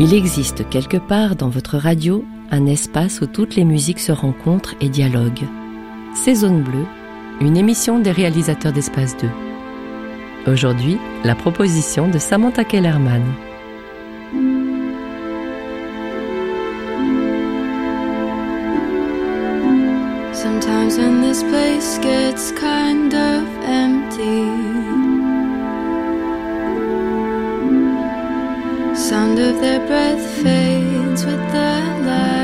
Il existe quelque part dans votre radio un espace où toutes les musiques se rencontrent et dialoguent. C'est Zone Bleue, une émission des réalisateurs d'Espace 2. Aujourd'hui, la proposition de Samantha Kellerman. Sometimes when this place gets kind of empty, sound of their breath fades with the light.